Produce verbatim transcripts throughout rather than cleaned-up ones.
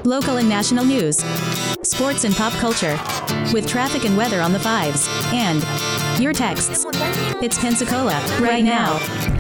local and national news, sports and pop culture, with traffic and weather on the fives, and your texts. It's Pensacola, right now.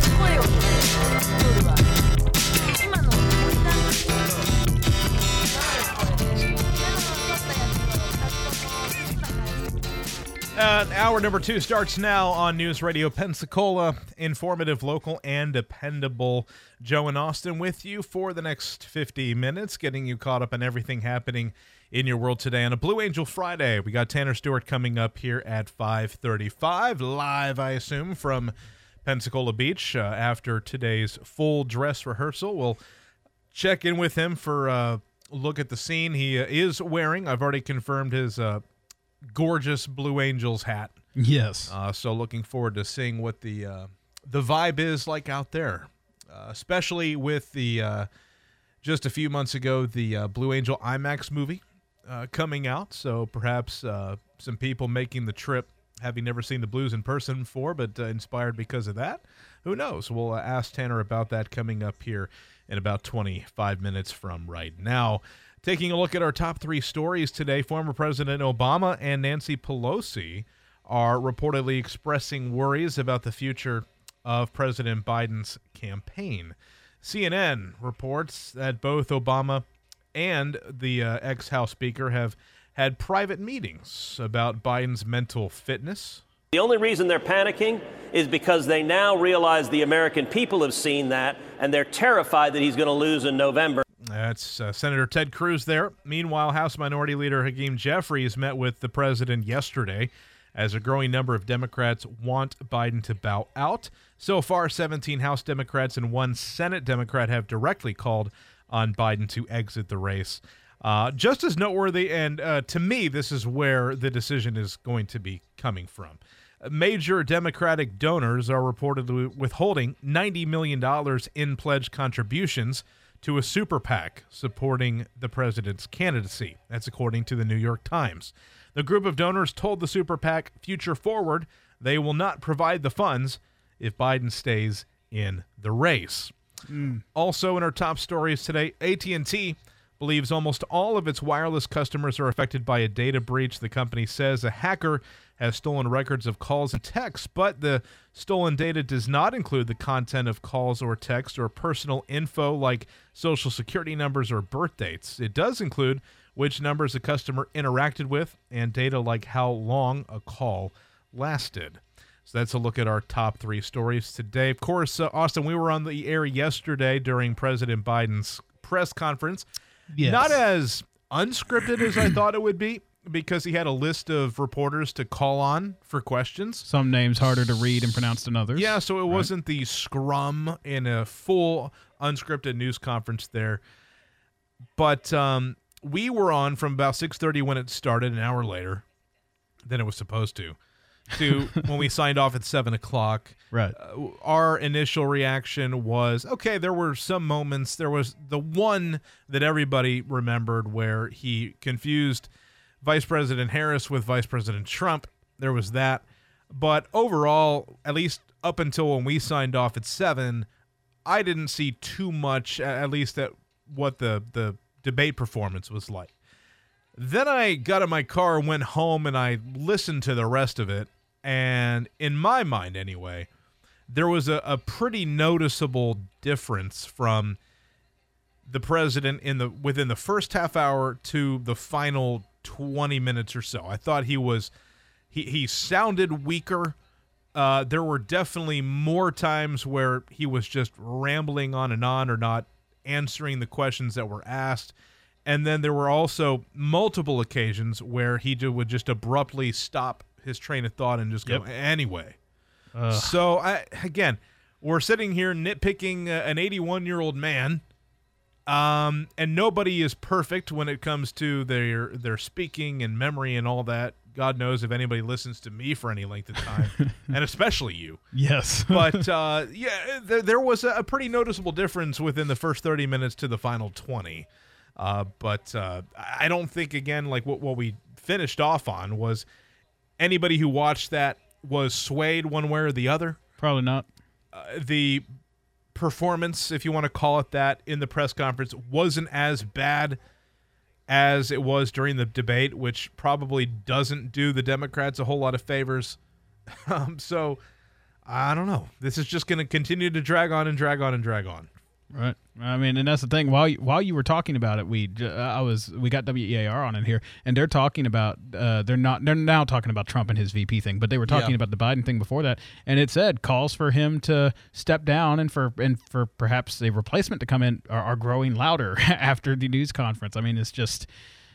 Uh, hour number two starts now on News Radio Pensacola. Informative, local, and dependable. Joe and Austin with you for the next fifty minutes, getting you caught up on everything happening in your world today on a Blue Angel Friday. We got Tanner Stewart coming up here at five thirty-five, live, I assume, from Pensacola Beach uh, after today's full dress rehearsal. We'll check in with him for a look at the scene. He uh, is wearing, I've already confirmed his uh, gorgeous Blue Angels hat. Yes. Uh, so looking forward to seeing what the uh, the vibe is like out there, uh, especially with the uh, just a few months ago the uh, Blue Angel IMAX movie uh, coming out. So perhaps uh, some people making the trip, having never seen the Blues in person before, but uh, inspired because of that. Who knows? We'll uh, ask Tanner about that coming up here in about twenty-five minutes from right now. Taking a look at our top three stories today, former President Obama and Nancy Pelosi are reportedly expressing worries about the future of President Biden's campaign. C N N reports that both Obama and the uh, ex-House Speaker have had private meetings about Biden's mental fitness. The only reason they're panicking is because they now realize the American people have seen that, and they're terrified that he's going to lose in November. That's uh, Senator Ted Cruz there. Meanwhile, House Minority Leader Hakeem Jeffries met with the president yesterday as a growing number of Democrats want Biden to bow out. So far, seventeen House Democrats and one Senate Democrat have directly called on Biden to exit the race. Uh, just as noteworthy, and uh, to me, this is where the decision is going to be coming from. Major Democratic donors are reportedly withholding ninety million dollars in pledged contributions to a super PAC supporting the president's candidacy. That's according to the New York Times. The group of donors told the super PAC Future Forward they will not provide the funds if Biden stays in the race. Mm. Also in our top stories today, A T and T believes almost all of its wireless customers are affected by a data breach. The company says a hacker has stolen records of calls and texts, but the stolen data does not include the content of calls or texts or personal info like social security numbers or birth dates. It does include which numbers a customer interacted with and data like how long a call lasted. So that's a look at our top three stories today. Of course, uh, Austin, we were on the air yesterday during President Biden's press conference. Yes. Not as unscripted as I thought it would be, because he had a list of reporters to call on for questions. Some names harder to read and pronounce than others. Yeah, so it right. wasn't the scrum in a full unscripted news conference there. But um, we were on from about six thirty when it started, an hour later than it was supposed to, to when we signed off at seven o'clock. Right. Uh, our initial reaction was, okay, there were some moments. There was the one that everybody remembered where he confused Vice President Harris with Vice President Trump. There was that. But overall, at least up until when we signed off at seven, I didn't see too much, at least at what the, the debate performance was like. Then I got in my car, went home, and I listened to the rest of it. And in my mind, anyway, there was a, a pretty noticeable difference from the president in the within the first half hour to the final twenty minutes or so. I thought he was he he sounded weaker. Uh, there were definitely more times where he was just rambling on and on or not answering the questions that were asked. And then there were also multiple occasions where he would just abruptly stop his train of thought and just go, yep. anyway. Ugh. So, I, again, we're sitting here nitpicking uh, an eighty-one-year-old man, um, and nobody is perfect when it comes to their their speaking and memory and all that. God knows if anybody listens to me for any length of time, and especially you. Yes. But, uh, yeah, there, there was a, a pretty noticeable difference within the first thirty minutes to the final twenty. Uh, but uh, I don't think, again, like what, what we finished off on was anybody who watched that was swayed one way or the other. Probably not. Uh, the performance, if you want to call it that, in the press conference wasn't as bad as it was during the debate, which probably doesn't do the Democrats a whole lot of favors. um, so I don't know. This is just going to continue to drag on and drag on and drag on. Right. I mean, and that's the thing. While you, while you were talking about it, we uh, I was we got W E A R on in here, and they're talking about uh, they're not they're now talking about Trump and his V P thing, but they were talking yeah. about the Biden thing before that, and it said calls for him to step down and for and for perhaps a replacement to come in are, are growing louder after the news conference. I mean, it's just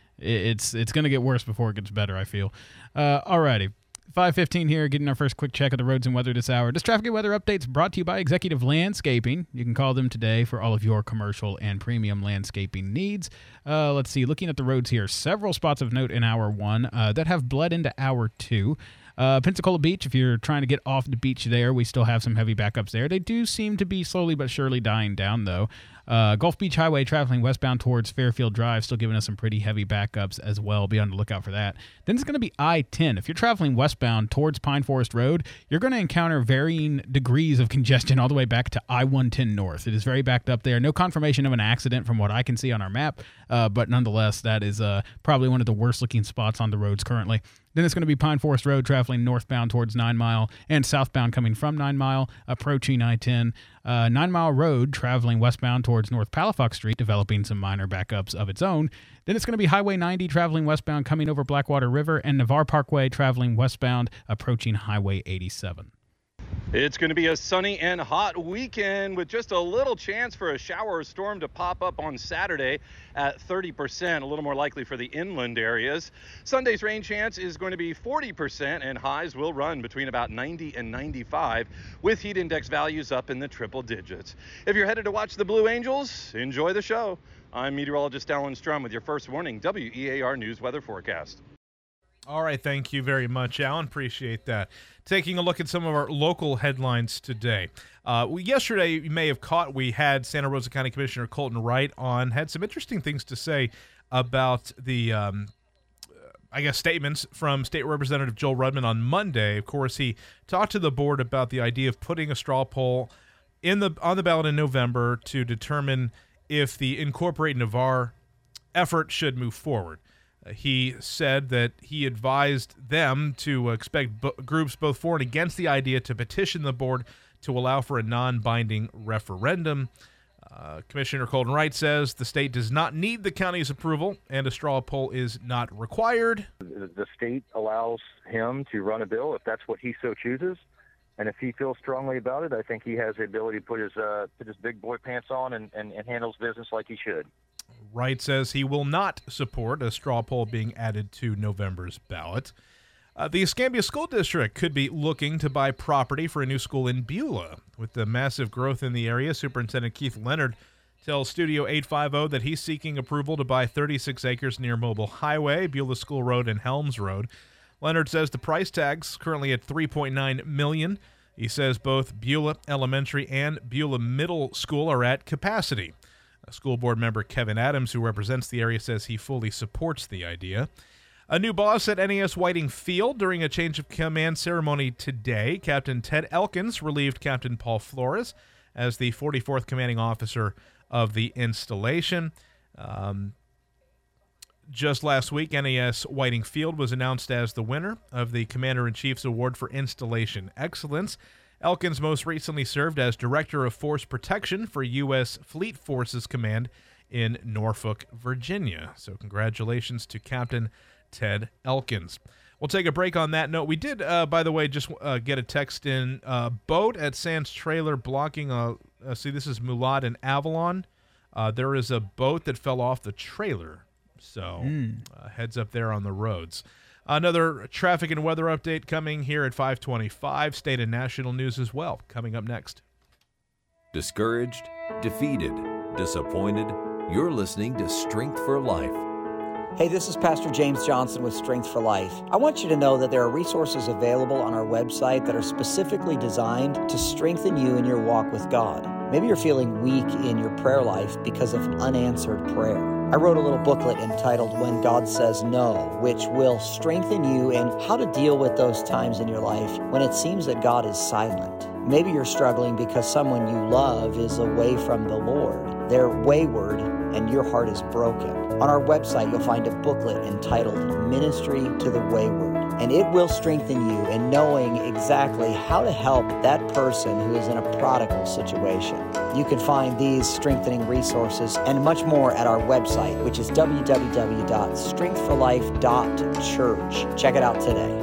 it's it's going to get worse before it gets better, I feel. Uh, alrighty. five fifteen here, getting our first quick check of the roads and weather this hour. This traffic and weather update's brought to you by Executive Landscaping. You can call them today for all of your commercial and premium landscaping needs. Uh, let's see, looking at the roads here, several spots of note in hour one uh, that have bled into hour two. Uh, Pensacola Beach, if you're trying to get off the beach there, we still have some heavy backups there. They do seem to be slowly but surely dying down, though. Uh, Gulf Beach Highway traveling westbound towards Fairfield Drive, still giving us some pretty heavy backups as well. Be on the lookout for that. Then it's going to be I ten. If you're traveling westbound towards Pine Forest Road, you're going to encounter varying degrees of congestion all the way back to I one ten North. It is very backed up there. No confirmation of an accident from what I can see on our map, uh, but nonetheless, that is uh, probably one of the worst-looking spots on the roads currently. Then it's going to be Pine Forest Road traveling northbound towards Nine Mile and southbound coming from Nine Mile, approaching I ten. Uh, Nine Mile Road traveling westbound towards North Palafox Street, developing some minor backups of its own. Then it's going to be Highway ninety traveling westbound coming over Blackwater River and Navarre Parkway traveling westbound approaching Highway eighty-seven. It's going to be a sunny and hot weekend with just a little chance for a shower or storm to pop up on Saturday at thirty percent, a little more likely for the inland areas. Sunday's rain chance is going to be forty percent, and highs will run between about ninety and ninety-five, with heat index values up in the triple digits. If you're headed to watch the Blue Angels, enjoy the show. I'm meteorologist Alan Strum with your first warning W E A R News Weather Forecast. All right, thank you very much, Alan. Appreciate that. Taking a look at some of our local headlines today. Uh, we, yesterday, you may have caught, we had Santa Rosa County Commissioner Colton Wright on, had some interesting things to say about the, um, I guess, statements from State Representative Joel Rudman on Monday. Of course, he talked to the board about the idea of putting a straw poll in the on the ballot in November to determine if the Incorporate Navarre effort should move forward. He said that he advised them to expect b- groups both for and against the idea to petition the board to allow for a non-binding referendum. Uh, Commissioner Colton Wright says the state does not need the county's approval and a straw poll is not required. The state allows him to run a bill if that's what he so chooses. And if he feels strongly about it, I think he has the ability to put his uh, put his big boy pants on and, and, and handle his business like he should. Wright says he will not support a straw poll being added to November's ballot. Uh, the Escambia School District could be looking to buy property for a new school in Beulah. With the massive growth in the area, Superintendent Keith Leonard tells Studio eight fifty that he's seeking approval to buy thirty-six acres near Mobile Highway, Beulah School Road, and Helms Road. Leonard says the price tag's currently at three point nine million dollars. He says both Beulah Elementary and Beulah Middle School are at capacity. School board member Kevin Adams, who represents the area, says he fully supports the idea. A new boss at N A S Whiting Field during a change of command ceremony today. Captain Ted Elkins relieved Captain Paul Flores as the forty-fourth commanding officer of the installation. Um, just last week, N A S Whiting Field was announced as the winner of the Commander-in-Chief's Award for Installation Excellence. Elkins most recently served as Director of Force Protection for U S Fleet Forces Command in Norfolk, Virginia. So congratulations to Captain Ted Elkins. We'll take a break on that note. We did, uh, by the way, just uh, get a text in. Uh, boat at Sands Trailer blocking, a, uh, see, this is Mulat and Avalon. Uh, there is a boat that fell off the trailer. So mm. uh, heads up there on the roads. Another traffic and weather update coming here at five twenty-five. State and national news as well, coming up next. Discouraged, defeated, disappointed? You're listening to Strength for Life. Hey, this is Pastor James Johnson with Strength for Life. I want you to know that there are resources available on our website that are specifically designed to strengthen you in your walk with God. Maybe you're feeling weak in your prayer life because of unanswered prayer. I wrote a little booklet entitled When God Says No, which will strengthen you in how to deal with those times in your life when it seems that God is silent. Maybe you're struggling because someone you love is away from the Lord. They're wayward and your heart is broken. On our website, you'll find a booklet entitled Ministry to the Wayward, and it will strengthen you in knowing exactly how to help that person who is in a prodigal situation. You can find these strengthening resources and much more at our website, which is w w w dot strength for life dot church. Check it out today.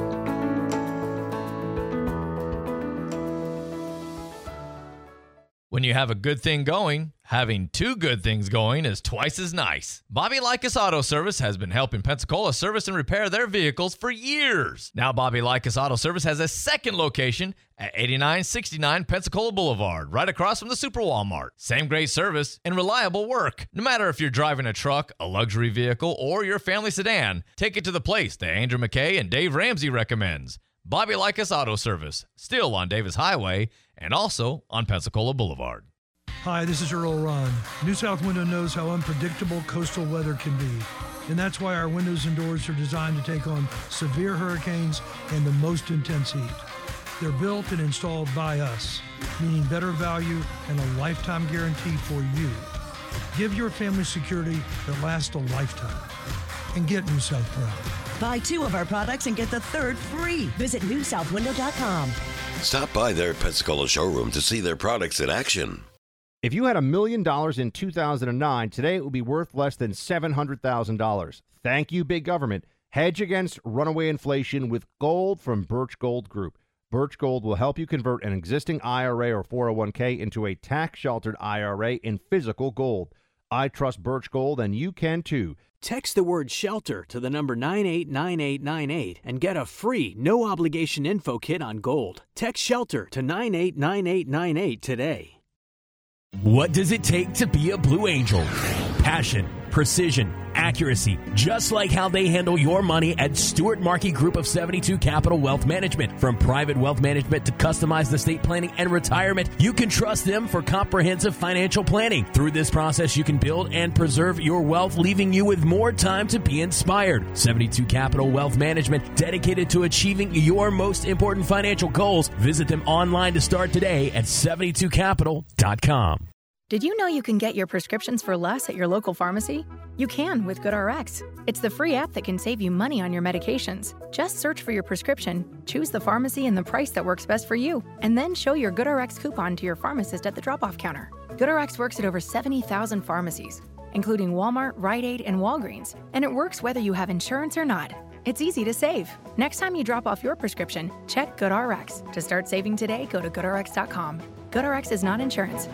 When you have a good thing going, having two good things going is twice as nice. Bobby Likas Auto Service has been helping Pensacola service and repair their vehicles for years. Now Bobby Likas Auto Service has a second location at eighty-nine sixty-nine Pensacola Boulevard, right across from the Super Walmart. Same great service and reliable work. No matter if you're driving a truck, a luxury vehicle, or your family sedan, take it to the place that Andrew McKay and Dave Ramsey recommends. Bobby Likas Auto Service, still on Davis Highway and also on Pensacola Boulevard. Hi, this is Earl Ron. New South Window knows how unpredictable coastal weather can be, and that's why our windows and doors are designed to take on severe hurricanes and the most intense heat. They're built and installed by us, meaning better value and a lifetime guarantee for you. Give your family security that lasts a lifetime, and get New South proud. Buy two of our products and get the third free. Visit new south window dot com. Stop by their Pensacola showroom to see their products in action. If you had a million dollars in two thousand nine, today it would be worth less than seven hundred thousand dollars. Thank you, big government. Hedge against runaway inflation with gold from Birch Gold Group. Birch Gold will help you convert an existing I R A or four oh one k into a tax-sheltered I R A in physical gold. I trust Birch Gold, and you can too. Text the word SHELTER to the number nine eight nine eight nine eight and get a free, no-obligation info kit on gold. Text SHELTER to nine eight nine eight nine eight today. What does it take to be a Blue Angel? Passion, precision, accuracy, just like how they handle your money at Stuart Markey Group of seventy-two Capital Wealth Management. From private wealth management to customized estate planning and retirement, you can trust them for comprehensive financial planning. Through this process, you can build and preserve your wealth, leaving you with more time to be inspired. seventy-two Capital Wealth Management, dedicated to achieving your most important financial goals. Visit them online to start today at seventy-two capital dot com. Did you know you can get your prescriptions for less at your local pharmacy? You can with GoodRx. It's the free app that can save you money on your medications. Just search for your prescription, choose the pharmacy and the price that works best for you, and then show your GoodRx coupon to your pharmacist at the drop-off counter. GoodRx works at over seventy thousand pharmacies, including Walmart, Rite Aid, and Walgreens, and it works whether you have insurance or not. It's easy to save. Next time you drop off your prescription, check GoodRx. To start saving today, go to good r x dot com. GoodRx is not insurance.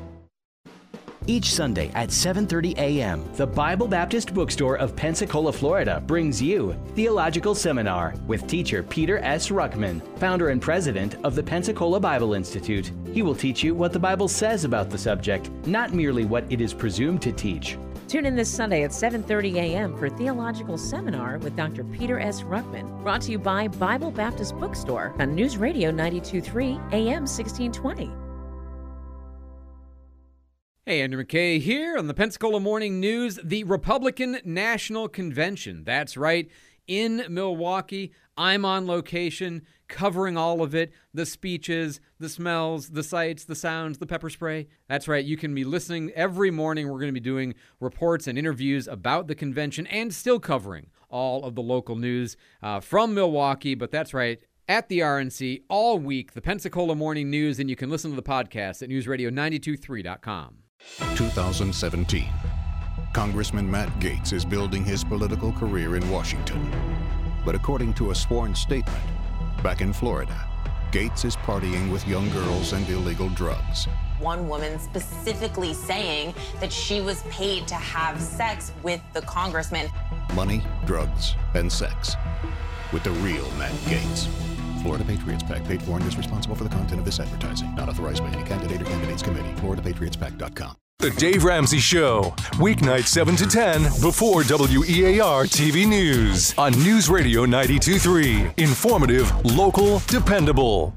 Each Sunday at seven thirty a.m., the Bible Baptist Bookstore of Pensacola, Florida brings you Theological Seminar with teacher Peter S. Ruckman, founder and president of the Pensacola Bible Institute. He will teach you what the Bible says about the subject, not merely what it is presumed to teach. Tune in this Sunday at seven thirty a.m. for Theological Seminar with Doctor Peter S. Ruckman, brought to you by Bible Baptist Bookstore on News Radio ninety-two point three A M sixteen twenty. Hey, Andrew McKay here on the Pensacola Morning News. The Republican National Convention, that's right, in Milwaukee. I'm on location covering all of it, the speeches, the smells, the sights, the sounds, the pepper spray. That's right, you can be listening every morning. We're going to be doing reports and interviews about the convention and still covering all of the local news uh, from Milwaukee. But that's right, at the R N C all week, the Pensacola Morning News, and you can listen to the podcast at news radio ninety-two point three dot com. two thousand seventeen. Congressman Matt Gaetz is building his political career in Washington. But according to a sworn statement, back in Florida, Gaetz is partying with young girls and illegal drugs. One woman specifically saying that she was paid to have sex with the congressman. Money, drugs, and sex. With the real Matt Gaetz. Florida Patriots PAC, paid for and is responsible for the content of this advertising. Not authorized by any candidate or candidates committee. Florida Patriots Pac dot com. The Dave Ramsey Show, weeknight seven to ten before W E A R T V News on News Radio ninety-two point three. Informative, local, dependable.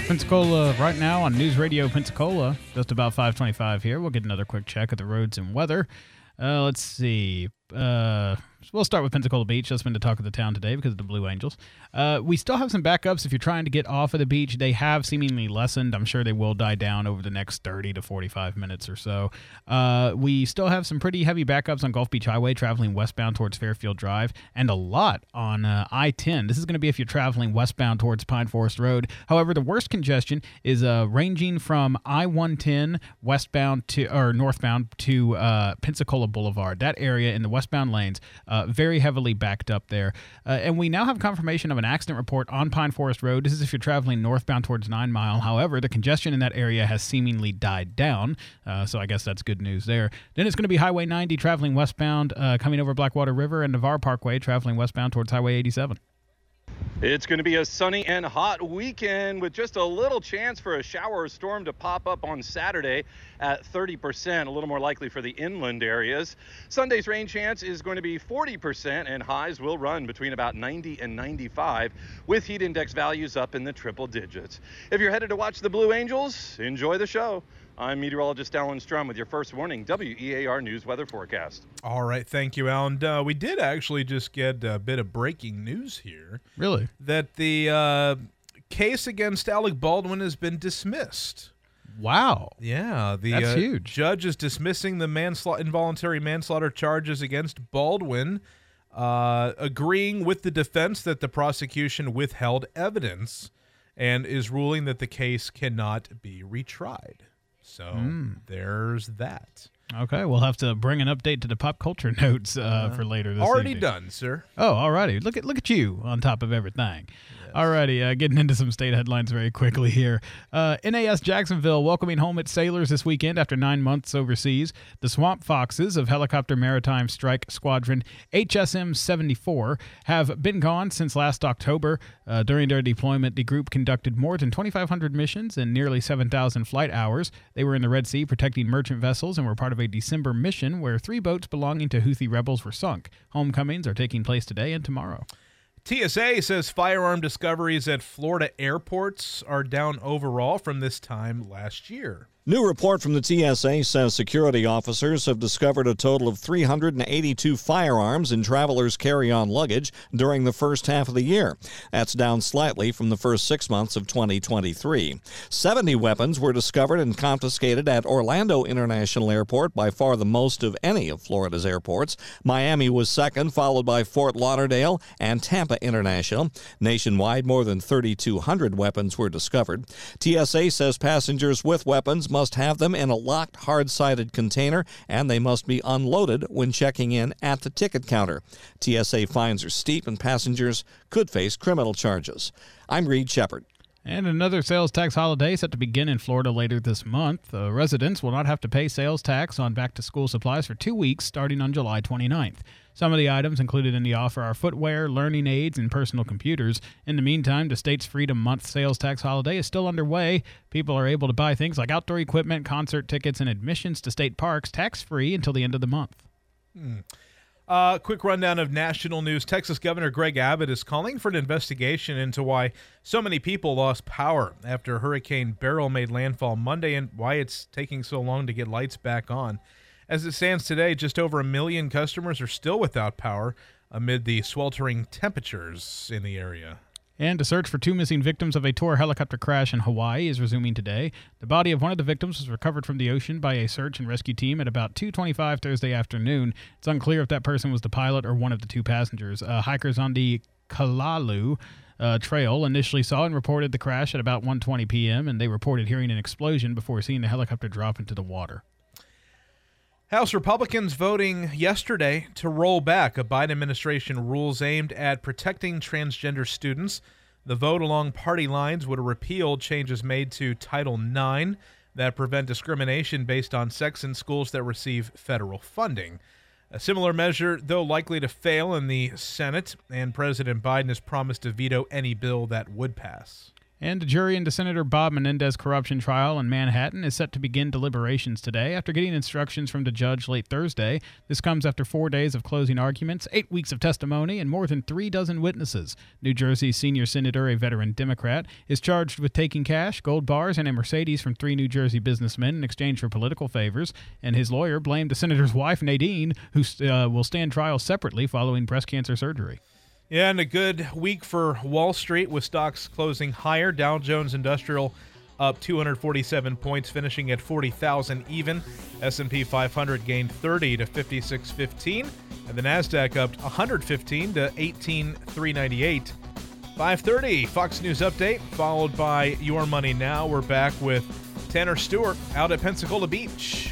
Pensacola right now on News Radio Pensacola, just about five twenty-five here. We'll get another quick check at the roads and weather. Uh, let's see. Uh, we'll start with Pensacola Beach. That's been the talk of the town today because of the Blue Angels. Uh, we still have some backups if you're trying to get off of the beach. They have seemingly lessened. I'm sure they will die down over the next thirty to forty-five minutes or so. Uh, we still have some pretty heavy backups on Gulf Beach Highway traveling westbound towards Fairfield Drive, and a lot on uh, I ten. This is going to be if you're traveling westbound towards Pine Forest Road. However, the worst congestion is uh, ranging from I one ten westbound to or northbound to uh, Pensacola Boulevard. That area in the westbound lanes, uh, very heavily backed up there. Uh, and we now have confirmation of an accident report on Pine Forest Road. This is if you're traveling northbound towards Nine Mile. However, the congestion in that area has seemingly died down, uh, so I guess that's good news there. Then it's going to be Highway ninety traveling westbound, uh, coming over Blackwater River, and Navarre Parkway traveling westbound towards Highway eighty-seven. It's going to be a sunny and hot weekend with just a little chance for a shower or storm to pop up on Saturday at thirty percent, a little more likely for the inland areas. Sunday's rain chance is going to be forty percent, and highs will run between about ninety and ninety-five, with heat index values up in the triple digits. If you're headed to watch the Blue Angels, enjoy the show. I'm meteorologist Alan Strum with your first warning W E A R News weather forecast. All right, thank you, Alan. Uh, we did actually just get a bit of breaking news here. Really? That the uh, case against Alec Baldwin has been dismissed. Wow. Yeah, the That's uh, huge. judge is dismissing the mansla- involuntary manslaughter charges against Baldwin, uh, agreeing with the defense that the prosecution withheld evidence, and is ruling that the case cannot be retried. So Mm. there's that. Okay, we'll have to bring an update to the pop culture notes uh, Uh, for later this already evening. done, sir. Oh, alrighty. Look at look at you on top of everything. Alrighty, uh, getting into some state headlines very quickly here. Uh, N A S Jacksonville welcoming home its sailors this weekend after nine months overseas. The Swamp Foxes of Helicopter Maritime Strike Squadron H S M seventy-four have been gone since last October. Uh, during their deployment, the group conducted more than twenty-five hundred missions and nearly seven thousand flight hours. They were in the Red Sea protecting merchant vessels and were part of a December mission where three boats belonging to Houthi rebels were sunk. Homecomings are taking place today and tomorrow. T S A says firearm discoveries at Florida airports are down overall from this time last year. New report from the T S A says security officers have discovered a total of three hundred eighty-two firearms in travelers' carry-on luggage during the first half of the year. That's down slightly from the first six months of twenty twenty-three. seventy weapons were discovered and confiscated at Orlando International Airport, by far the most of any of Florida's airports. Miami was second, followed by Fort Lauderdale and Tampa International. Nationwide, more than thirty-two hundred weapons were discovered. T S A says passengers with weapons must must have them in a locked, hard-sided container, and they must be unloaded when checking in at the ticket counter. T S A fines are steep, and passengers could face criminal charges. I'm Reed Shepard. And another sales tax holiday set to begin in Florida later this month. Uh, residents will not have to pay sales tax on back-to-school supplies for two weeks starting on July twenty-ninth. Some of the items included in the offer are footwear, learning aids, and personal computers. In the meantime, the state's Freedom Month sales tax holiday is still underway. People are able to buy things like outdoor equipment, concert tickets, and admissions to state parks tax-free until the end of the month. Hmm. Uh, quick rundown of national news. Texas Governor Greg Abbott is calling for an investigation into why so many people lost power after Hurricane Beryl made landfall Monday and why it's taking so long to get lights back on. As it stands today, just over a million customers are still without power amid the sweltering temperatures in the area. And a search for two missing victims of a tour helicopter crash in Hawaii is resuming today. The body of one of the victims was recovered from the ocean by a search and rescue team at about two twenty-five Thursday afternoon. It's unclear if that person was the pilot or one of the two passengers. Uh, hikers on the Kalalu uh, Trail initially saw and reported the crash at about one twenty p.m., and they reported hearing an explosion before seeing the helicopter drop into the water. House Republicans voting yesterday to roll back a Biden administration rules aimed at protecting transgender students. The vote along party lines would repeal changes made to Title nine that prevent discrimination based on sex in schools that receive federal funding. A similar measure, though likely to fail in the Senate, and President Biden has promised to veto any bill that would pass. And the jury into Senator Bob Menendez corruption trial in Manhattan is set to begin deliberations today after getting instructions from the judge late Thursday. This comes after four days of closing arguments, eight weeks of testimony, and more than three dozen witnesses. New Jersey's senior senator, a veteran Democrat, is charged with taking cash, gold bars, and a Mercedes from three New Jersey businessmen in exchange for political favors, and his lawyer blamed the senator's wife, Nadine, who uh, will stand trial separately following breast cancer surgery. Yeah, and a good week for Wall Street with stocks closing higher. Dow Jones Industrial up two hundred forty-seven points, finishing at forty thousand even. S and P five hundred gained thirty to fifty-six fifteen, and the Nasdaq up one hundred fifteen to eighteen three ninety-eight. five thirty, Fox News Update, followed by Your Money Now. We're back with Tanner Stewart out at Pensacola Beach.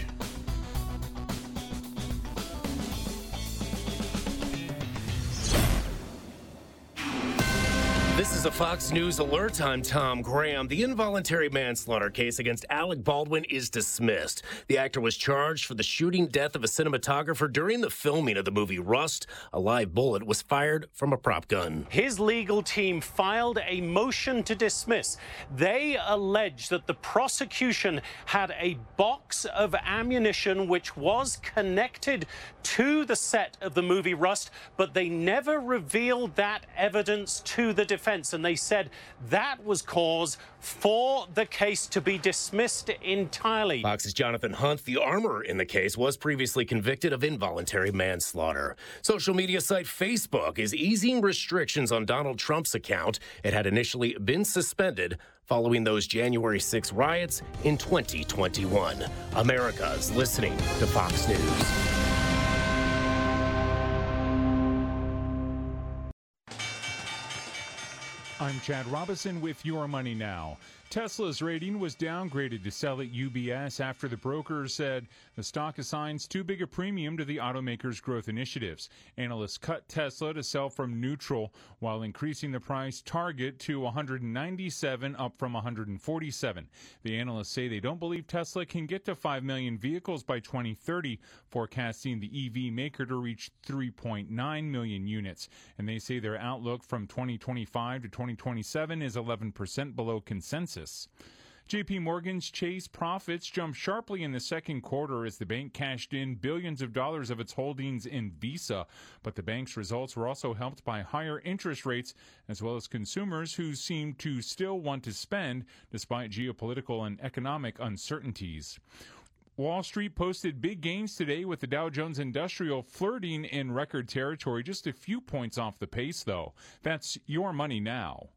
This is a Fox News alert. I'm Tom Graham. The involuntary manslaughter case against Alec Baldwin is dismissed. The actor was charged for the shooting death of a cinematographer during the filming of the movie Rust. A live bullet was fired from a prop gun. His legal team filed a motion to dismiss. They allege that the prosecution had a box of ammunition which was connected to the set of the movie Rust, but they never revealed that evidence to the defense. And they said that was cause for the case to be dismissed entirely. Fox's Jonathan Hunt, the armorer in the case, was previously convicted of involuntary manslaughter. Social media site Facebook is easing restrictions on Donald Trump's account. It had initially been suspended following those January sixth riots in twenty twenty-one. America's listening to Fox News. I'm Chad Robinson with Your Money Now. Tesla's rating was downgraded to sell at U B S after the broker said the stock assigns too big a premium to the automaker's growth initiatives. Analysts cut Tesla to sell from neutral while increasing the price target to one hundred ninety-seven, up from one hundred forty-seven. The analysts say they don't believe Tesla can get to five million vehicles by twenty thirty, forecasting the E V maker to reach three point nine million units. And they say their outlook from twenty twenty-five to twenty twenty-seven is eleven percent below consensus. J P Morgan's Chase profits jumped sharply in the second quarter as the bank cashed in billions of dollars of its holdings in Visa. But the bank's results were also helped by higher interest rates, as well as consumers who seem to still want to spend despite geopolitical and economic uncertainties. Wall Street posted big gains today with the Dow Jones Industrial flirting in record territory, just a few points off the pace, though. That's Your Money Now.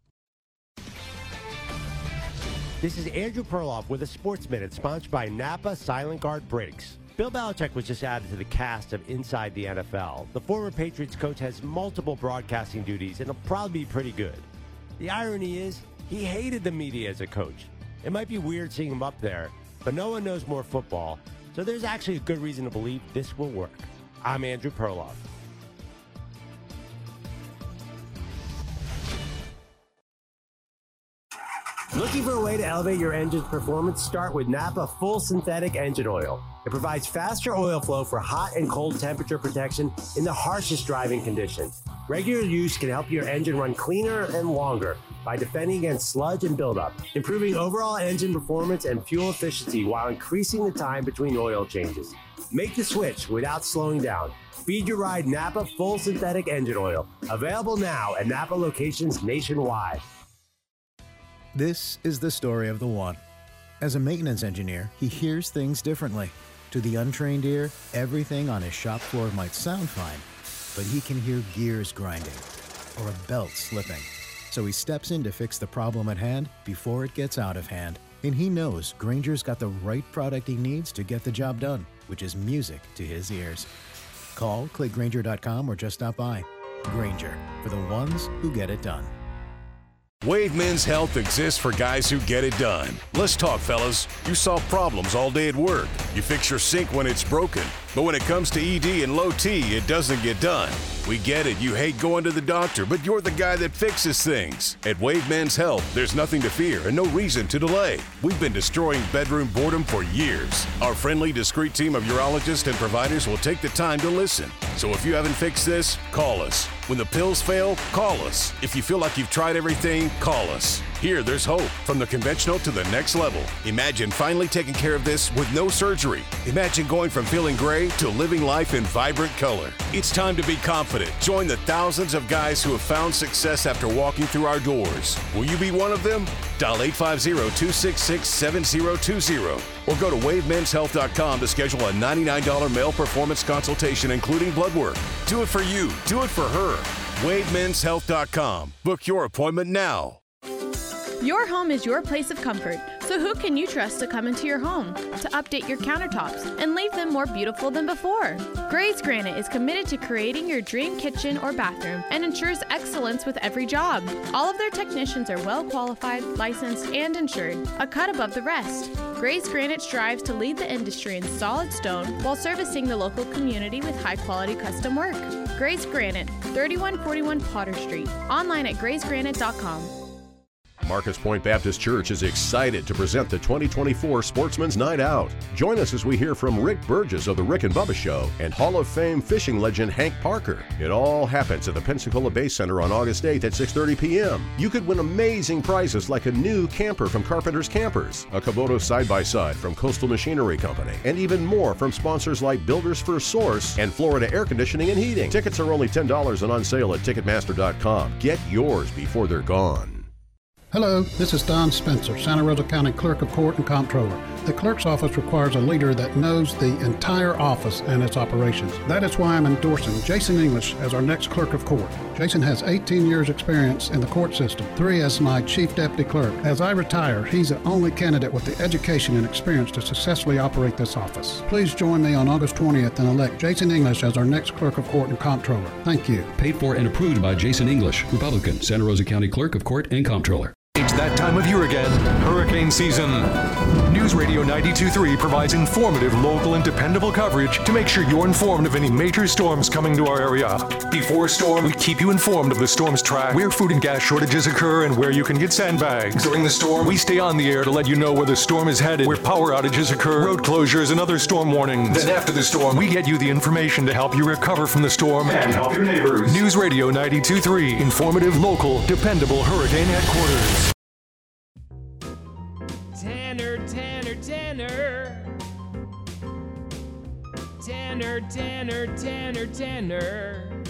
This is Andrew Perloff with a Sports Minute, sponsored by Napa Silent Guard Brakes. Bill Belichick was just added to the cast of Inside the N F L. The former Patriots coach has multiple broadcasting duties and will probably be pretty good. The irony is, he hated the media as a coach. It might be weird seeing him up there, but no one knows more football, so there's actually a good reason to believe this will work. I'm Andrew Perloff. Looking for a way to elevate your engine's performance? Start with Napa Full Synthetic Engine Oil. It provides faster oil flow for hot and cold temperature protection in the harshest driving conditions. Regular use can help your engine run cleaner and longer by defending against sludge and buildup, improving overall engine performance and fuel efficiency while increasing the time between oil changes. Make the switch without slowing down. Feed your ride Napa Full Synthetic Engine Oil. Available now at Napa locations nationwide. This is the story of the one. As a maintenance engineer, he hears things differently. To the untrained ear, everything on his shop floor might sound fine, but he can hear gears grinding or a belt slipping. So he steps in to fix the problem at hand before it gets out of hand. And he knows Grainger's got the right product he needs to get the job done, which is music to his ears. Call, click Grainger dot com, or just stop by. Grainger, for the ones who get it done. Wave Men's Health exists for guys who get it done. Let's talk, fellas. You solve problems all day at work. You fix your sink when it's broken. But when it comes to E D and low T, it doesn't get done. We get it. You hate going to the doctor, but you're the guy that fixes things. At Wave Men's Health, there's nothing to fear and no reason to delay. We've been destroying bedroom boredom for years. Our friendly, discreet team of urologists and providers will take the time to listen. So if you haven't fixed this, call us. When the pills fail, call us. If you feel like you've tried everything, call us. Here, there's hope from the conventional to the next level. Imagine finally taking care of this with no surgery. Imagine going from feeling gray to living life in vibrant color. It's time to be confident. Join the thousands of guys who have found success after walking through our doors. Will you be one of them? Dial eight five zero, two six six, seven zero two zero or go to wave mens health dot com to schedule a ninety-nine dollars male performance consultation, including blood work. Do it for you. Do it for her. wave mens health dot com. Book your appointment now. Your home is your place of comfort, so who can you trust to come into your home to update your countertops and leave them more beautiful than before? Gray's Granite is committed to creating your dream kitchen or bathroom and ensures excellence with every job. All of their technicians are well qualified, licensed, and insured, a cut above the rest. Gray's Granite strives to lead the industry in solid stone while servicing the local community with high-quality custom work. Gray's Granite, thirty-one forty-one Potter Street. Online at grays granite dot com. Marcus Point Baptist Church is excited to present the twenty twenty-four Sportsman's Night Out. Join us as we hear from Rick Burgess of The Rick and Bubba Show and Hall of Fame fishing legend Hank Parker. It all happens at the Pensacola Bay Center on August eighth at six thirty p.m. You could win amazing prizes like a new camper from Carpenter's Campers, a Kubota side-by-side from Coastal Machinery Company, and even more from sponsors like Builders First Source and Florida Air Conditioning and Heating. Tickets are only ten dollars and on sale at ticketmaster dot com. Get yours before they're gone. Hello, this is Don Spencer, Santa Rosa County Clerk of Court and Comptroller. The clerk's office requires a leader that knows the entire office and its operations. That is why I'm endorsing Jason English as our next clerk of court. Jason has eighteen years experience in the court system, three as my chief deputy clerk. As I retire, he's the only candidate with the education and experience to successfully operate this office. Please join me on August twentieth and elect Jason English as our next clerk of court and comptroller. Thank you. Paid for and approved by Jason English, Republican, Santa Rosa County Clerk of Court and Comptroller. It's that time of year again, hurricane season. News Radio ninety-two point three provides informative, local, and dependable coverage to make sure you're informed of any major storms coming to our area. Before a storm, we keep you informed of the storm's track, where food and gas shortages occur, and where you can get sandbags. During the storm, we stay on the air to let you know where the storm is headed, where power outages occur, road closures, and other storm warnings. Then after the storm, we get you the information to help you recover from the storm and help your neighbors. News Radio ninety-two point three, informative, local, dependable hurricane headquarters. Tanner, Tanner, Tanner. Tanner, Tanner, Tanner, Tanner.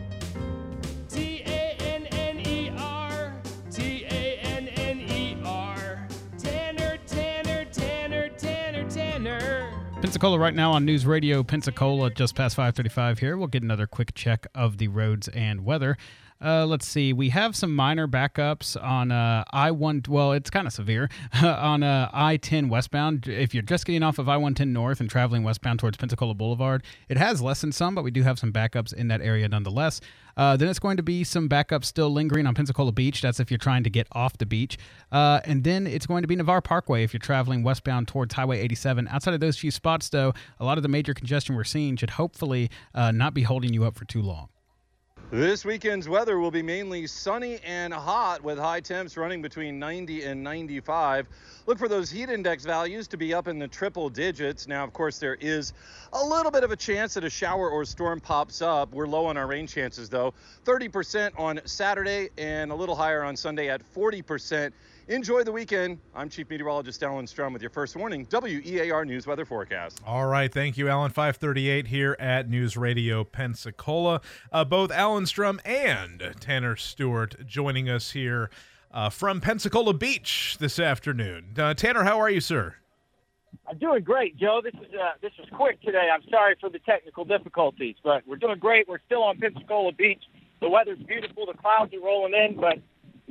T A N N E R. T A N N E R. Tanner, Tanner, Tanner, Tanner, Tanner. Pensacola right now on News Radio Pensacola, just past five thirty-five here. We'll get another quick check of the roads and weather. Uh, let's see. We have some minor backups on uh, I one. Well, it's kind of severe on uh, I ten westbound. If you're just getting off of I one ten north and traveling westbound towards Pensacola Boulevard, it has lessened some, but we do have some backups in that area nonetheless. Uh, then it's going to be some backups still lingering on Pensacola Beach. That's if you're trying to get off the beach. Uh, and then it's going to be Navarre Parkway if you're traveling westbound towards Highway eighty-seven. Outside of those few spots, though, a lot of the major congestion we're seeing should hopefully uh, not be holding you up for too long. This weekend's weather will be mainly sunny and hot with high temps running between ninety and ninety-five. Look for those heat index values to be up in the triple digits. Now, of course, there is a little bit of a chance that a shower or storm pops up. We're low on our rain chances, though. thirty percent on Saturday and a little higher on Sunday at forty percent. Enjoy the weekend. I'm Chief Meteorologist Alan Strum with your first warning W E A R News Weather Forecast. All right. Thank you, Alan. five thirty-eight here at News Radio Pensacola. Uh, both Alan Strum and Tanner Stewart joining us here uh, from Pensacola Beach this afternoon. Uh, Tanner, how are you, sir? I'm doing great, Joe. This is uh, this was quick today. I'm sorry for the technical difficulties, but we're doing great. We're still on Pensacola Beach. The weather's beautiful. The clouds are rolling in, but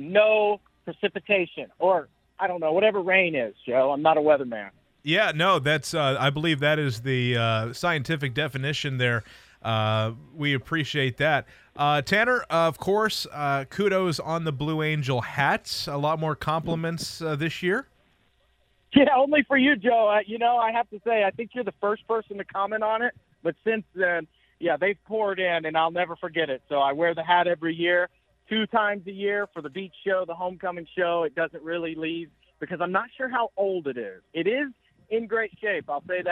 no precipitation, or I don't know, whatever rain is, Joe. I'm not a weatherman. Yeah, no, that's uh, I believe that is the uh, scientific definition there. Uh, we appreciate that. Uh, Tanner, of course, uh, kudos on the Blue Angel hats. A lot more compliments uh, this year. Yeah, only for you, Joe. Uh, you know, I have to say, I think you're the first person to comment on it, but since then, yeah, they've poured in, and I'll never forget it. So I wear the hat every year. Two times a year for the beach show, the homecoming show. It doesn't really leave because I'm not sure how old it is. It is in great shape, I'll say that.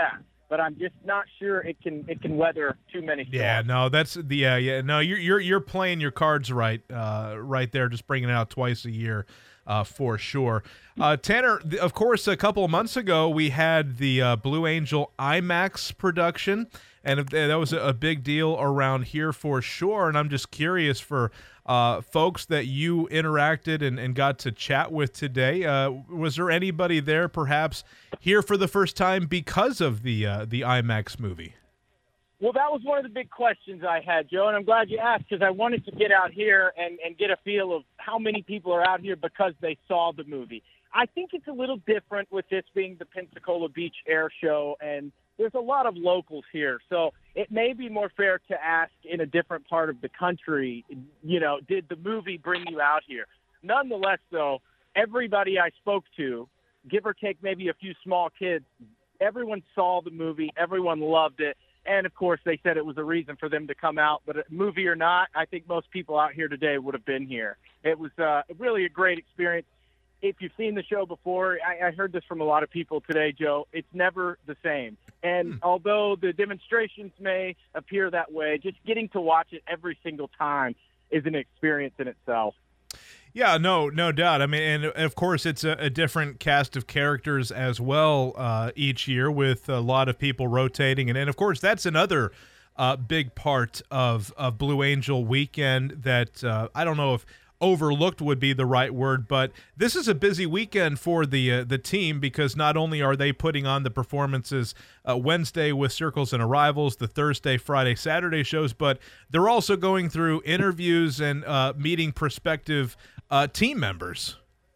but I'm just not sure it can it can weather too many storms. Yeah, no, that's the yeah, yeah. No, you're you're you're playing your cards right, uh, right there, just bringing it out twice a year, uh, for sure. Uh, Tanner, th- of course, a couple of months ago we had the uh, Blue Angel IMAX production, and if- that was a, a big deal around here for sure. And I'm just curious for uh, folks that you interacted and, and got to chat with today. Uh, was there anybody there, perhaps here for the first time because of the uh, the IMAX movie? Well, that was one of the big questions I had, Joe, and I'm glad you asked because I wanted to get out here and, and get a feel of how many people are out here because they saw the movie. I think it's a little different with this being the Pensacola Beach Air Show, and there's a lot of locals here. So it may be more fair to ask in a different part of the country, you know, did the movie bring you out here? Nonetheless, though, everybody I spoke to, give or take maybe a few small kids, everyone saw the movie, everyone loved it. And, of course, they said it was a reason for them to come out. But a movie or not, I think most people out here today would have been here. It was uh, really a great experience. If you've seen the show before, I, I heard this from a lot of people today, Joe, it's never the same. And hmm. although the demonstrations may appear that way, just getting to watch it every single time is an experience in itself. Yeah, no, no doubt. I mean, and of course, it's a, a different cast of characters as well uh, each year with a lot of people rotating. And, and of course, that's another uh, big part of, of Blue Angel weekend that uh, I don't know if overlooked would be the right word, but this is a busy weekend for the uh, the team because not only are they putting on the performances uh, Wednesday with Circles and Arrivals, the Thursday, Friday, Saturday shows, but they're also going through interviews and uh, meeting prospective uh, team members.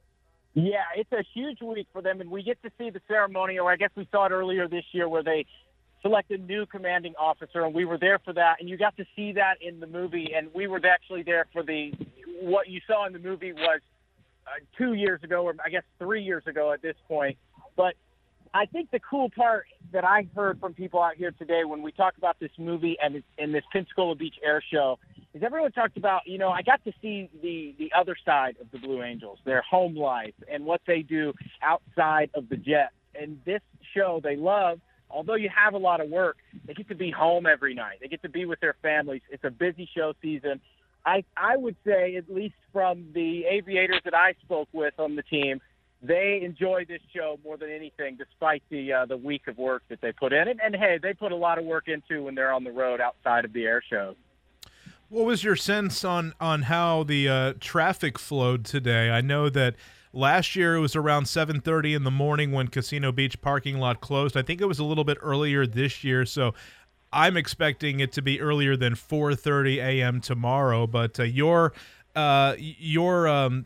Yeah, it's a huge week for them, and we get to see the ceremony, or I guess we saw it earlier this year where they select a new commanding officer, and we were there for that, and you got to see that in the movie, and we were actually there for the what you saw in the movie was uh, two years ago, or I guess three years ago at this point. But I think the cool part that I heard from people out here today when we talk about this movie and, and this Pensacola Beach Air Show is everyone talked about, you know, I got to see the, the other side of the Blue Angels, their home life and what they do outside of the Jets. And this show they love. Although you have a lot of work, they get to be home every night. They get to be with their families. It's a busy show season. I, I would say, at least from the aviators that I spoke with on the team, they enjoy this show more than anything, despite the uh, the week of work that they put in. And, and, hey, they put a lot of work into when they're on the road outside of the air shows. What was your sense on, on how the uh, traffic flowed today? I know that last year it was around seven thirty in the morning when Casino Beach parking lot closed. I think it was a little bit earlier this year, so I'm expecting it to be earlier than four thirty a.m. tomorrow. But uh, your uh, your um,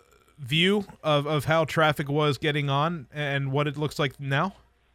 view of, of how traffic was getting on and what it looks like now?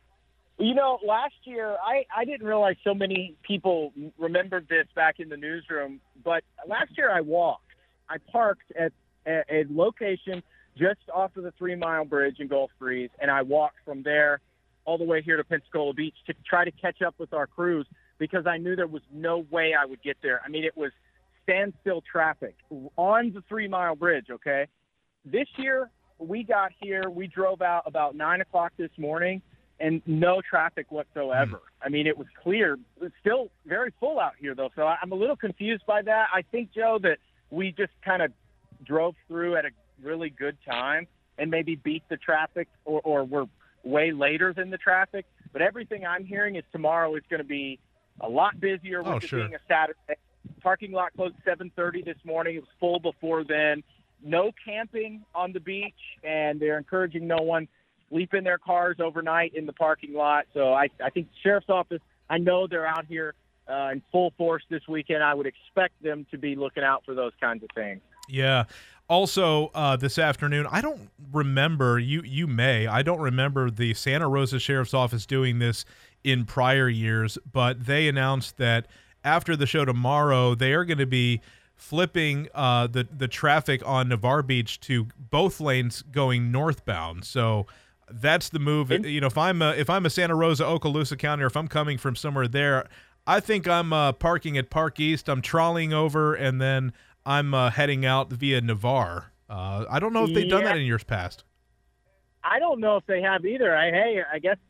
You know, last year, I, I didn't realize so many people remembered this back in the newsroom, but last year I walked. I parked at a, a location just off of the Three Mile Bridge in Gulf Breeze, and I walked from there all the way here to Pensacola Beach to try to catch up with our crews because I knew there was no way I would get there. I mean, it was standstill traffic on the Three Mile Bridge, okay? This year, we got here, we drove out about nine o'clock this morning, and no traffic whatsoever. I mean, it was clear. It's still very full out here, though, so I'm a little confused by that. I think, Joe, that we just kind of drove through at a really good time and maybe beat the traffic or, or we're way later than the traffic. But everything I'm hearing is tomorrow is going to be a lot busier with oh, it sure. being a Saturday. Parking lot closed seven thirty this morning. It was full before then. No camping on the beach, and they're encouraging no one sleep in their cars overnight in the parking lot. So I, I think the Sheriff's Office, I know they're out here uh, in full force this weekend. I would expect them to be looking out for those kinds of things. Yeah. Also, uh, this afternoon, I don't remember, you you may, I don't remember the Santa Rosa Sheriff's Office doing this in prior years, but they announced that after the show tomorrow, they are going to be flipping uh, the, the traffic on Navarre Beach to both lanes going northbound. So that's the move. You know, if I'm a, if I'm a Santa Rosa, Okaloosa County, or if I'm coming from somewhere there, I think I'm uh, parking at Park East, I'm trolleying over, and then I'm uh, heading out via Navarre. Uh, I don't know if they've done yeah. that in years past. I don't know if they have either. I, hey, I guess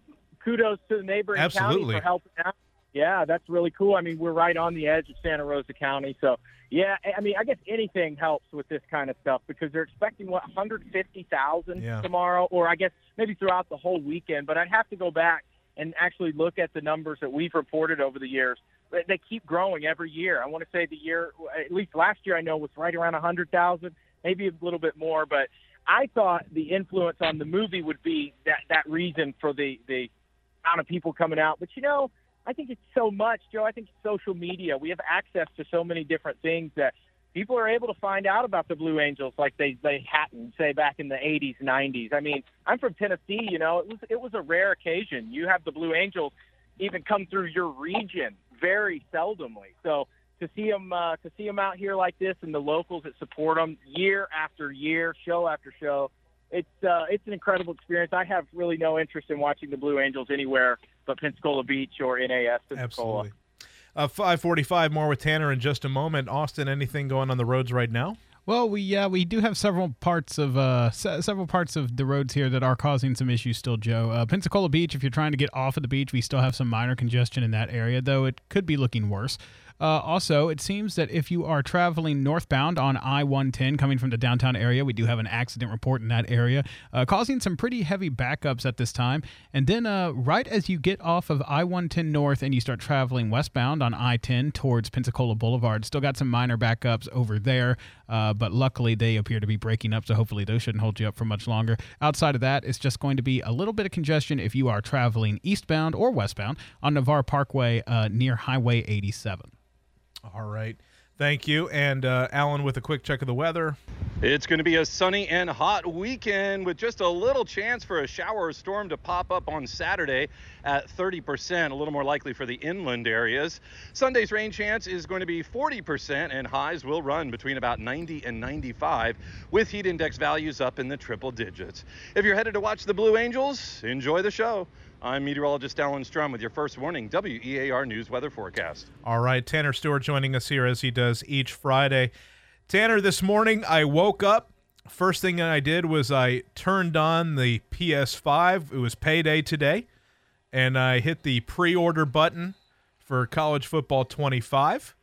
kudos to the neighboring Absolutely. county for helping out. Yeah, that's really cool. I mean, we're right on the edge of Santa Rosa County. So, yeah, I mean, I guess anything helps with this kind of stuff because they're expecting, what, one hundred fifty thousand Yeah. tomorrow, or I guess maybe throughout the whole weekend. But I'd have to go back and actually look at the numbers that we've reported over the years. They- They keep growing every year. I want to say the year, at least last year, I know was right around one hundred thousand, maybe a little bit more. But I thought the influence on the movie would be that, that reason for the, the amount of people coming out. But, you know, I think it's so much, Joe. I think it's social media. We have access to so many different things that people are able to find out about the Blue Angels like they, they hadn't, say, back in the eighties, nineties. I mean, I'm from Tennessee, you know. It was it was a rare occasion. You have the Blue Angels even come through your region very seldomly. So to see them, uh, to see them out here like this and the locals that support them year after year, show after show, it's uh, it's an incredible experience. I have really no interest in watching the Blue Angels anywhere but Pensacola Beach or N A S Pensacola. Absolutely. Uh, five forty-five, more with Tanner in just a moment. Austin, anything going on the roads right now? Well, we yeah we do have several parts of uh se- several parts of the roads here that are causing some issues still, Joe. Uh, Pensacola Beach, if you're trying to get off of the beach, we still have some minor congestion in that area, though it could be looking worse. Uh, also, it seems that if you are traveling northbound on I one ten coming from the downtown area, we do have an accident report in that area, uh, causing some pretty heavy backups at this time. And then uh, right as you get off of I one ten north and you start traveling westbound on I ten towards Pensacola Boulevard, still got some minor backups over there, uh, but luckily they appear to be breaking up, so hopefully those shouldn't hold you up for much longer. Outside of that, it's just going to be a little bit of congestion if you are traveling eastbound or westbound on Navarre Parkway uh, near Highway eighty-seven. All right. Thank you. And uh, Alan with a quick check of the weather. It's going to be a sunny and hot weekend with just a little chance for a shower or storm to pop up on Saturday at thirty percent, a little more likely for the inland areas. Sunday's rain chance is going to be forty percent, and highs will run between about ninety and ninety-five, with heat index values up in the triple digits. If you're headed to watch the Blue Angels, enjoy the show. I'm meteorologist Alan Strum with your first warning W E A R News weather forecast. All right, Tanner Stewart joining us here as he does each Friday. Tanner, this morning I woke up. First thing I did was I turned on the P S five. It was payday today, and I hit the pre-order button for College Football twenty-five.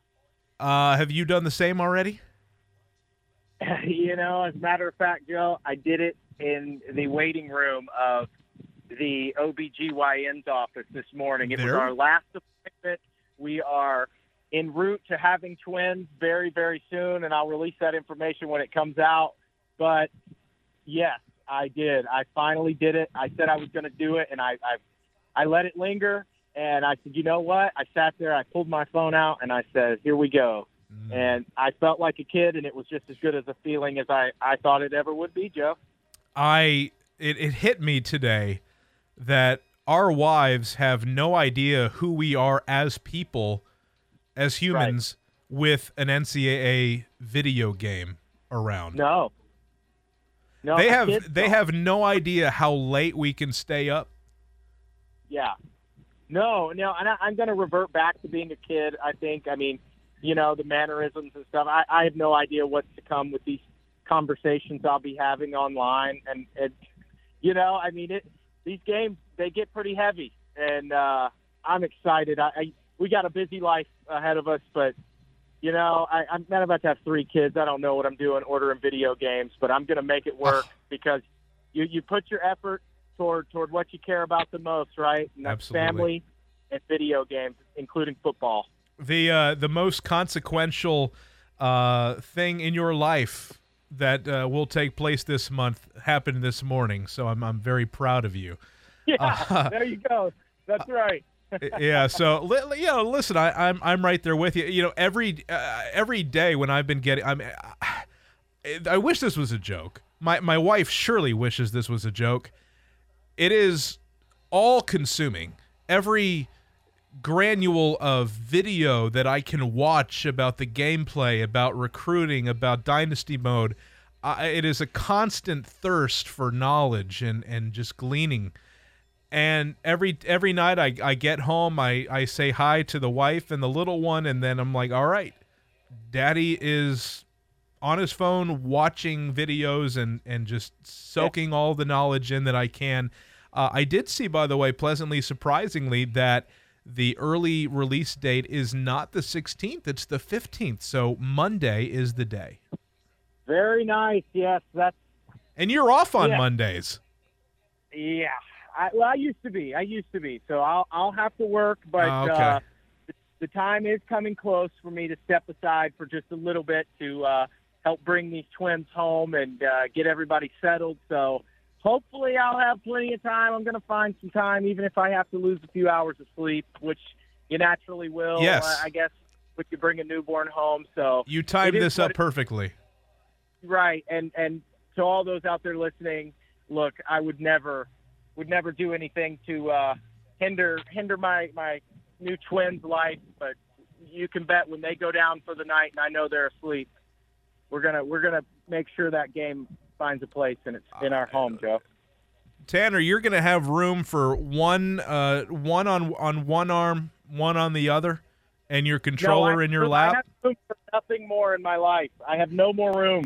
Uh, have you done the same already? You know, as a matter of fact, Joe, I did it in the waiting room of the O B G Y N's office this morning. It was There? our last appointment. We are en route to having twins very, very soon, and I'll release that information when it comes out. But, yes, I did. I finally did it. I said I was going to do it, and I, I I let it linger, and I said, you know what? I sat there, I pulled my phone out, and I said, here we go. Mm. And I felt like a kid, and it was just as good as a feeling as I, I thought it ever would be, Joe. I it, it hit me today that our wives have no idea who we are as people, as humans, right, with an N C double A video game around. No. No, they have they don't. have no idea how late we can stay up. Yeah. No, no, and I, I'm going to revert back to being a kid, I think. I mean, you know, the mannerisms and stuff. I, I have no idea what's to come with these conversations I'll be having online. And, and you know, I mean, it. These games, they get pretty heavy, and uh, I'm excited. I, I we got a busy life ahead of us, but, you know, I, I'm not about to have three kids. I don't know what I'm doing ordering video games, but I'm going to make it work because you, you put your effort toward toward what you care about the most, right? And that's Absolutely. Family and video games, including football. The, uh, the most consequential uh, thing in your life that uh, will take place this month happened this morning, so I'm I'm very proud of you. Yeah, uh, there you go. That's right. Yeah, so li- you know, listen, I, I'm I'm right there with you. You know, every uh, every day when I've been getting, I'm, I, I wish this was a joke. My my wife surely wishes this was a joke. It is all consuming. Every granule of video that I can watch about the gameplay, about recruiting, about dynasty mode, uh, it is a constant thirst for knowledge and, and just gleaning. And every every night I, I get home, I, I say hi to the wife and the little one, and then I'm like, all right, Daddy is on his phone watching videos and, and just soaking all the knowledge in that I can. Uh, I did see, by the way, pleasantly surprisingly, that the early release date is not the sixteenth, it's the fifteenth. So Monday is the day. Very nice. Yes, that's. And you're off on yeah. Mondays. Yeah. I, well, I used to be. I used to be. So I'll I'll have to work, but Oh, okay. uh, the, the time is coming close for me to step aside for just a little bit to uh, help bring these twins home and uh, get everybody settled. So hopefully I'll have plenty of time. I'm going to find some time, even if I have to lose a few hours of sleep, which you naturally will. Yes. Uh, I guess when you bring a newborn home. So You timed it is this what up it- perfectly. Right, and and to all those out there listening, look, I would never would never do anything to uh, hinder hinder my, my new twins' life, but you can bet when they go down for the night and I know they're asleep, we're gonna we're gonna make sure that game finds a place in its in our home, Joe. Tanner, you're going to have room for one uh, one on on one arm, one on the other, and your controller No, I- in your I lap. have room for nothing more in my life. I have no more room.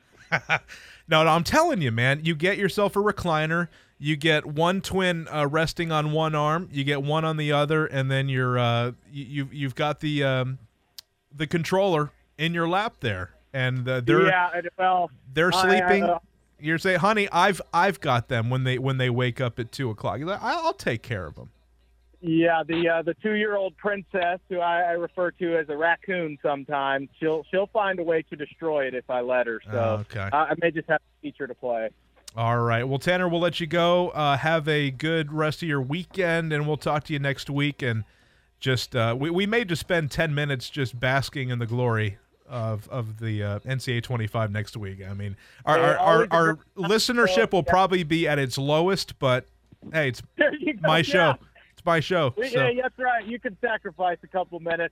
No, no, I'm telling you, man. You get yourself a recliner. You get one twin uh, resting on one arm. You get one on the other, and then you're uh, you, you've you've got the um, the controller in your lap there, and uh, they're yeah, and- well, they're I- sleeping. I, uh, You're saying, honey, I've I've got them when they when they wake up at two o'clock. You're like, I'll, I'll take care of them. Yeah, the uh, the two year old princess, who I, I refer to as a raccoon sometimes, she'll she'll find a way to destroy it if I let her. So Oh, okay. uh, I may just have to teach her to play. All right. Well, Tanner, we'll let you go. Uh, have a good rest of your weekend, and we'll talk to you next week. And just uh, we we may just spend ten minutes just basking in the glory of of the uh, N C A A twenty-five next week. I mean, our Hey, our, our, always a our great- listenership will probably be at its lowest, but hey, it's There you go, my show. yeah. It's my show. We- So. Yeah, that's right. You can sacrifice a couple minutes.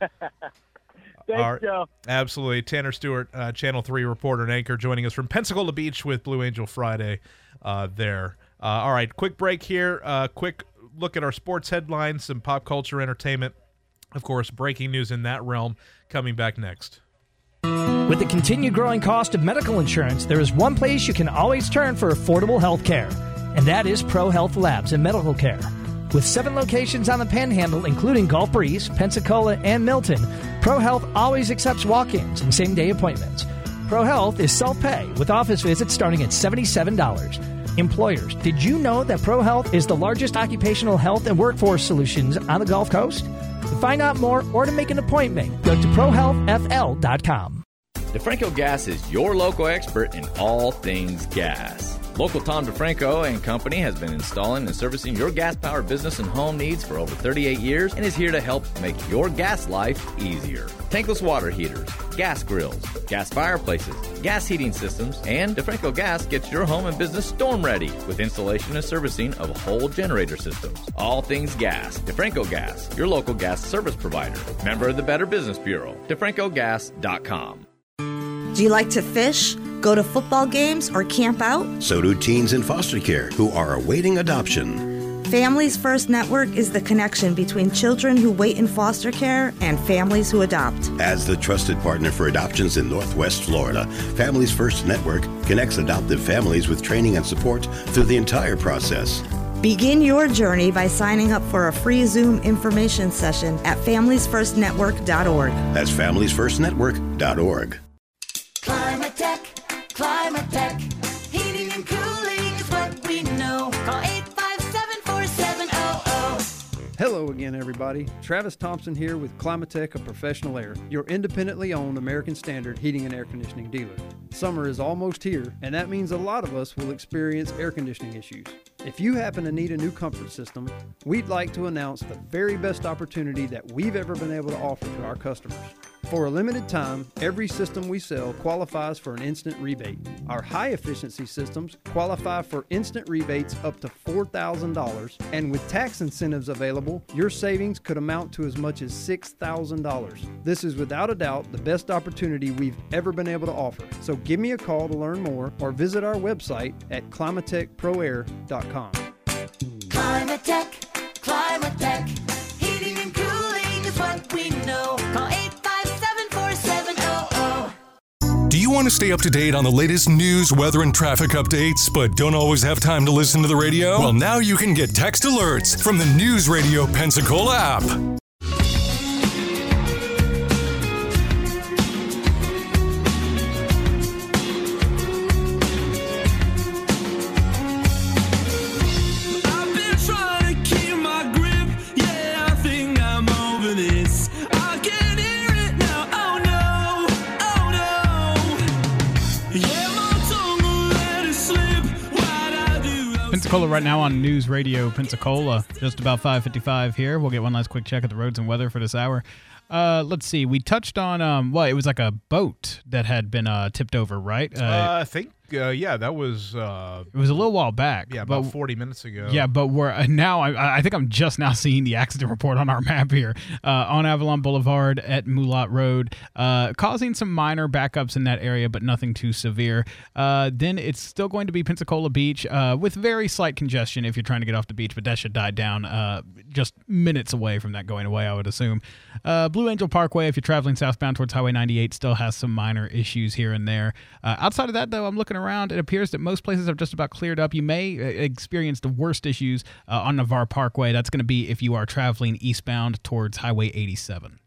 Thanks, All right. Joe. Absolutely. Tanner Stewart, uh, Channel three reporter and anchor, joining us from Pensacola Beach with Blue Angel Friday uh, there. Uh, all right, quick break here. Uh, quick look at our sports headlines, some pop culture entertainment. Of course, breaking news in that realm coming back next. With the continued growing cost of medical insurance, there is one place you can always turn for affordable health care, and that is ProHealth Labs and Medical Care. With seven locations on the Panhandle, including Gulf Breeze, Pensacola, and Milton, ProHealth always accepts walk-ins and same-day appointments. ProHealth is self-pay, with office visits starting at seventy-seven dollars. Employers, did you know that ProHealth is the largest occupational health and workforce solutions on the Gulf Coast? To find out more or to make an appointment, go to pro health f l dot com. DeFranco Gas is your local expert in all things gas. Local Tom DeFranco and Company has been installing and servicing your gas-powered business and home needs for over thirty-eight years and is here to help make your gas life easier. Tankless water heaters, gas grills, gas fireplaces, gas heating systems, and DeFranco Gas gets your home and business storm ready with installation and servicing of whole generator systems. All things gas. DeFranco Gas, your local gas service provider. Member of the Better Business Bureau. DeFranco Gas dot com. Do you like to fish, go to football games, or camp out? So do teens in foster care who are awaiting adoption. Families First Network is the connection between children who wait in foster care and families who adopt. As the trusted partner for adoptions in Northwest Florida, Families First Network connects adoptive families with training and support through the entire process. Begin your journey by signing up for a free Zoom information session at families first network dot org. That's families first network dot org. Climatech, Climatech, heating and cooling is what we know. Call eight five seven, four seven zero zero. Hello again, everybody. Travis Thompson here with Climatech of Professional Air, your independently owned American Standard heating and air conditioning dealer. Summer is almost here, and that means a lot of us will experience air conditioning issues. If you happen to need a new comfort system, we'd like to announce the very best opportunity that we've ever been able to offer to our customers. For a limited time, every system we sell qualifies for an instant rebate. Our high-efficiency systems qualify for instant rebates up to four thousand dollars, and with tax incentives available, your savings could amount to as much as six thousand dollars. This is without a doubt the best opportunity we've ever been able to offer. So give me a call to learn more or visit our website at climatech pro air dot com. Climatech, Climatech, heating and cooling is what we know. Call eight five seven, four seven zero zero. Do you want Want to stay up to date on the latest news, weather, and traffic updates, but don't always have time to listen to the radio? Well, now you can get text alerts from the News Radio Pensacola app. Pensacola right now on News Radio Pensacola. Just about five fifty-five here. We'll get one last quick check at the roads and weather for this hour. Uh, let's see. We touched on, um, well, it was like a boat that had been uh, tipped over, right? Uh, Uh, I think, uh, yeah, that was. Uh, it was a little while back. Yeah, about but, forty minutes ago. Yeah, but we're uh, now. I, I think I'm just now seeing the accident report on our map here uh, on Avalon Boulevard at Mulat Road, uh, causing some minor backups in that area, but nothing too severe. Uh, then it's still going to be Pensacola Beach uh, with very slight congestion if you're trying to get off the beach, but that should die down uh, just minutes away from that going away, I would assume. Uh, Blue Angel Parkway, if you're traveling southbound towards Highway ninety-eight, still has some minor issues here and there. Uh, outside of that, though, I'm looking around. It appears that most places have just about cleared up. You may uh, experience the worst issues uh, on Navarre Parkway. That's going to be if you are traveling eastbound towards Highway eighty-seven.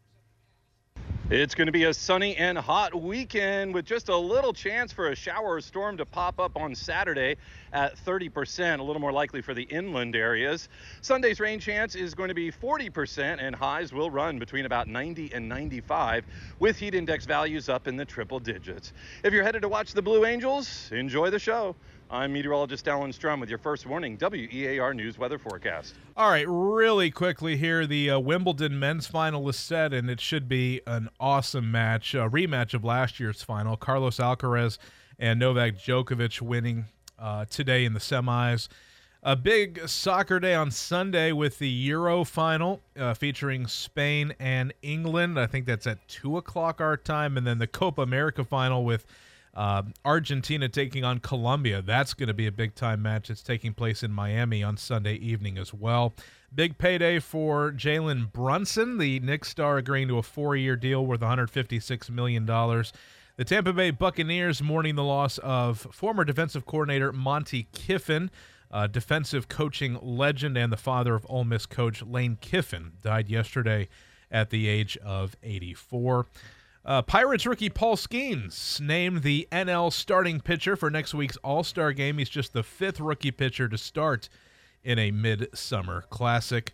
It's going to be a sunny and hot weekend with just a little chance for a shower or storm to pop up on Saturday at thirty percent, a little more likely for the inland areas. Sunday's rain chance is going to be forty percent, and highs will run between about ninety and ninety-five, with heat index values up in the triple digits. If you're headed to watch the Blue Angels, enjoy the show. I'm meteorologist Alan Strum with your first warning W E A R News weather forecast. All right, really quickly here, the uh, Wimbledon men's final is set, and it should be an awesome match, a rematch of last year's final. Carlos Alcaraz and Novak Djokovic winning uh, today in the semis. A big soccer day on Sunday with the Euro final uh, featuring Spain and England. I think that's at two o'clock our time, and then the Copa America final with Uh, Argentina taking on Colombia. That's going to be a big-time match. It's taking place in Miami on Sunday evening as well. Big payday for Jalen Brunson, the Knicks star, agreeing to a four-year deal worth one hundred fifty-six million dollars. The Tampa Bay Buccaneers mourning the loss of former defensive coordinator Monty Kiffin, uh, defensive coaching legend and the father of Ole Miss coach Lane Kiffin, died yesterday at the age of eighty-four. Uh, Pirates rookie Paul Skeens named the N L starting pitcher for next week's All-Star game. He's just the fifth rookie pitcher to start in a Midsummer Classic.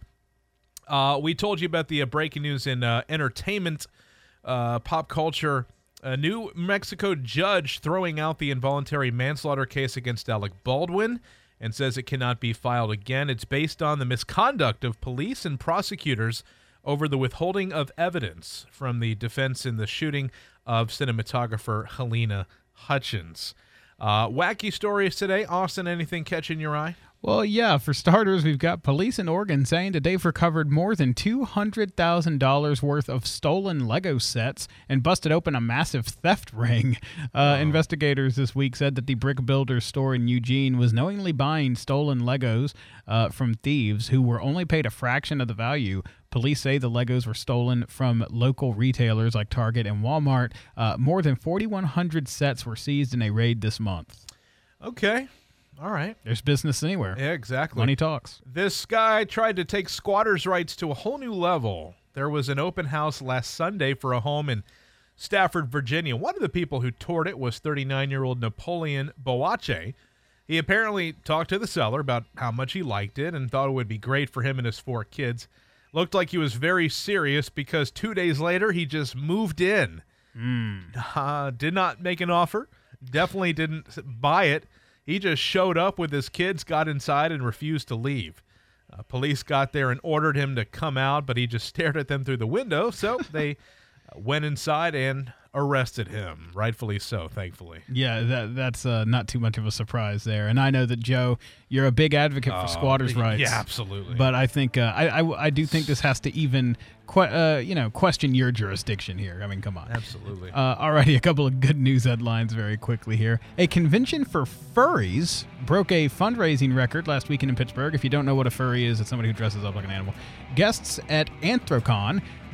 Uh, we told you about the uh, breaking news in uh, entertainment, uh, pop culture. A New Mexico judge throwing out the involuntary manslaughter case against Alec Baldwin and says it cannot be filed again. It's based on the misconduct of police and prosecutors over the withholding of evidence from the defense in the shooting of cinematographer Helena Hutchins. Uh, wacky stories today. Austin, anything catching your eye? Well, yeah, for starters, we've got police in Oregon saying that they've recovered more than two hundred thousand dollars worth of stolen Lego sets and busted open a massive theft ring. Uh, oh. Investigators this week said that the Brick Builders store in Eugene was knowingly buying stolen Legos uh, from thieves who were only paid a fraction of the value. Police say the Legos were stolen from local retailers like Target and Walmart. Uh, more than forty-one hundred sets were seized in a raid this month. Okay. All right. There's business anywhere. Yeah, exactly. Money talks. This guy tried to take squatters' rights to a whole new level. There was an open house last Sunday for a home in Stafford, Virginia. One of the people who toured it was thirty-nine-year-old Napoleon Boache. He apparently talked to the seller about how much he liked it and thought it would be great for him and his four kids. Looked like he was very serious because two days later he just moved in. Mm. Uh, did not make an offer. Definitely didn't buy it. He just showed up with his kids, got inside, and refused to leave. Uh, police got there and ordered him to come out, but he just stared at them through the window, so they went inside and arrested him. Rightfully so, thankfully. Yeah, that that's uh, not too much of a surprise there. And I know that, Joe, you're a big advocate for uh, squatters' rights. Yeah, absolutely. But I think uh, I, I I do think this has to even que- uh, you know question your jurisdiction here. I mean, come on. Absolutely. Uh, alrighty, a couple of good news headlines very quickly here. A convention for furries broke a fundraising record last weekend in Pittsburgh. If you don't know what a furry is, it's somebody who dresses up like an animal. Guests at Anthrocon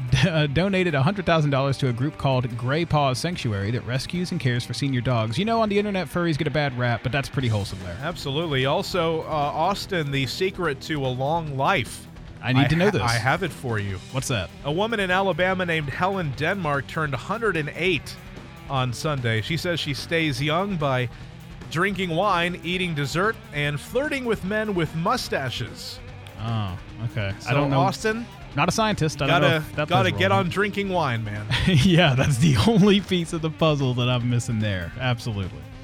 uh, donated one hundred thousand dollars to a group called Gray Paws Sanctuary that rescues and cares for senior dogs. You know, on the internet, furries get a bad rap, but that's pretty wholesome there. Absolutely. Also, uh, Austin, the secret to a long life. I need I to know ha- this. I have it for you. What's that? A woman in Alabama named Helen Denmark turned one hundred eight on Sunday. She says she stays young by drinking wine, eating dessert, and flirting with men with mustaches. Oh, okay. So I don't know. Austin, not a scientist. I gotta, don't know if that gotta plays a get role. on drinking wine, man. Yeah, that's the only piece of the puzzle that I'm missing there. Absolutely.